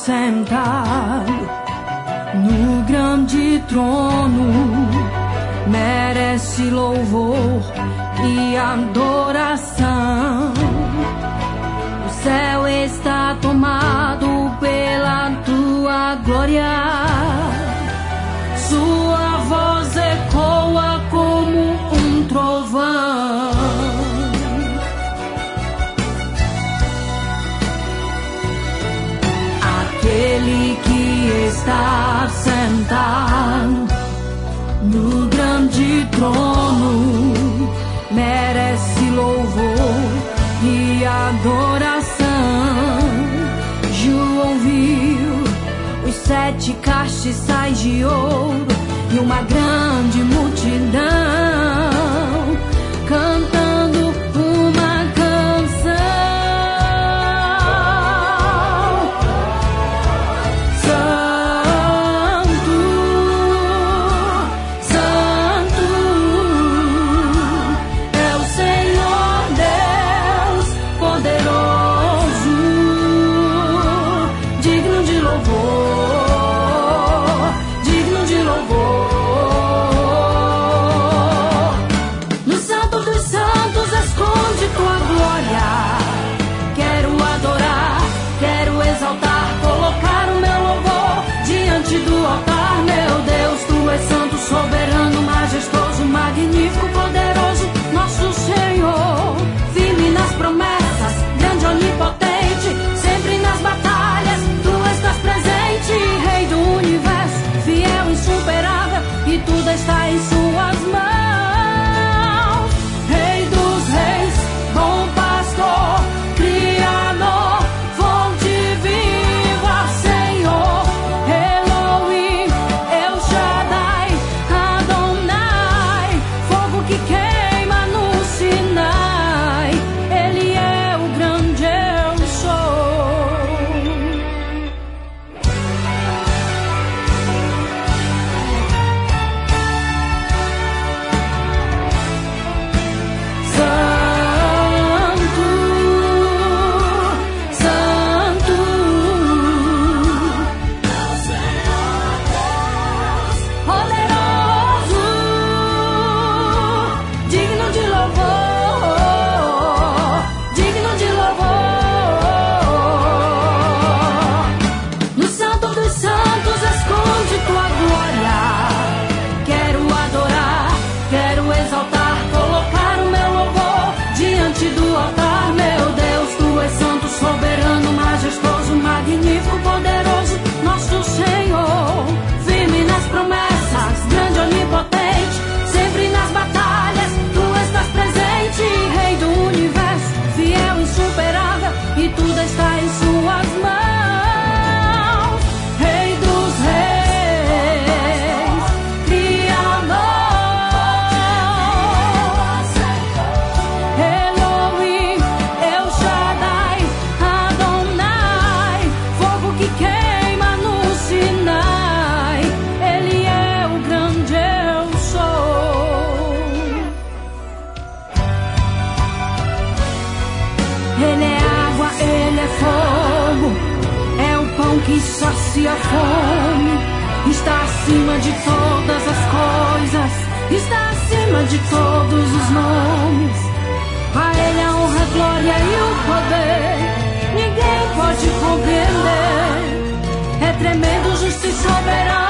sentado no grande trono, merece louvor e adoração. O céu está tomado pela tua glória, sua voz ecoa como um trovão. Aquele que está sentado no grande trono merece louvor e adoração. João viu os 7 castiçais de ouro e uma grande multidão cantando uma canção. Santo, Santo é o Senhor Deus poderoso, digno de louvor, digno de louvor. No Santo dos Santos esconde tua glória. Quero adorar, quero exaltar, colocar o meu louvor diante do altar. Meu Deus, tu és santo, soberano, majestoso, magnífico, poderoso, nosso Senhor. Firme nas promessas, grande, onipotente, sempre nas batalhas, tu estás presente. Rei do universo, fiel, insuperável, e tudo está em suas mãos. Rei dos reis, bom pastor, Criador, fonte viva, Senhor, Elohim, El Shaddai, Adonai, fogo que queima no Sinai, Ele é o grande eu sou. Santo, Santo, poderoso, digno de louvor, digno de louvor. No Santo dos Santos esconde tua glória. Quero adorar, quero exaltar, colocar o meu louvor diante do altar. Meu Deus, tu és santo, soberano, majestoso, magnífico, poderoso, nosso Senhor. Firme nas promessas, grande, onipotente, sempre nas batalhas, tu estás presente. Rei do universo, fiel, insuperável, e tudo está em suas mãos. Rei dos reis, Criador, Elohim, El Shaddai, Adonai, fogo que queima no Sinai, Ele é o grande eu sou. Ele é água, Ele é fogo, é o pão que sacia a fome. Está acima de todas as coisas, está acima de todos os nomes. A Ele a honra, a glória e o poder, ninguém pode compreender. É tremendo, justo e soberano,